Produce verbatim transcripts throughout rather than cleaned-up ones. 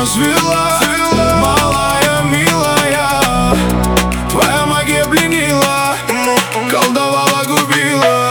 свела, малая, милая. Твоя магия пленила, колдовала, губила.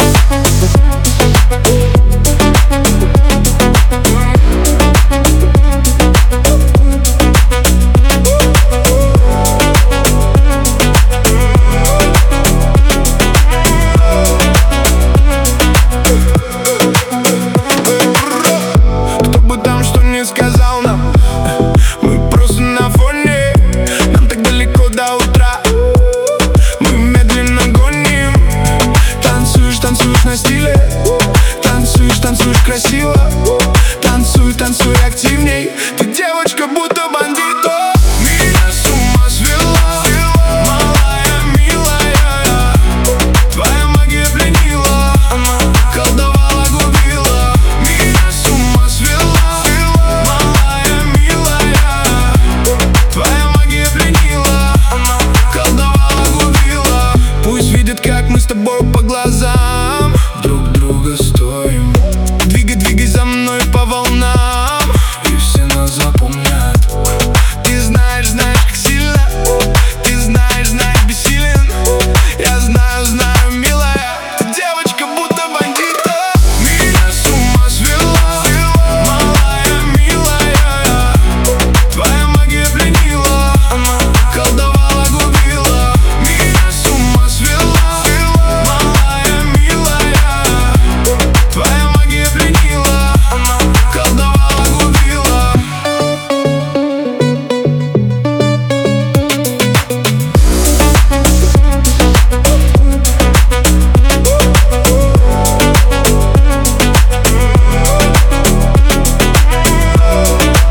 Сказал нам, мы просто на фоне, нам так далеко до утра. Мы медленно гоним. Танцуешь, танцуешь на стиле, танцуешь, танцуешь красиво. Танцуй, танцуй активней. Ты девочка, будто бандит. Меня с ума свела, малая, милая. Твоя магия пленила, колдовала, губила. Меня с ума свела, как мы с тобой по глазам друг друга стоим. Двигай, двигай за мной по волнам, и все нас запомнят. Ты знаешь, знаешь, как сильно. Ты знаешь, знаешь, бессилен. Я знаю, знаю, милая. Ты девочка, будто бандита. Меня с ума свела, малая, милая. Твоя магия пленила, колдовала, губила. Меня с ума свела,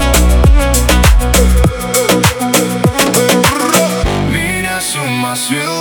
свела.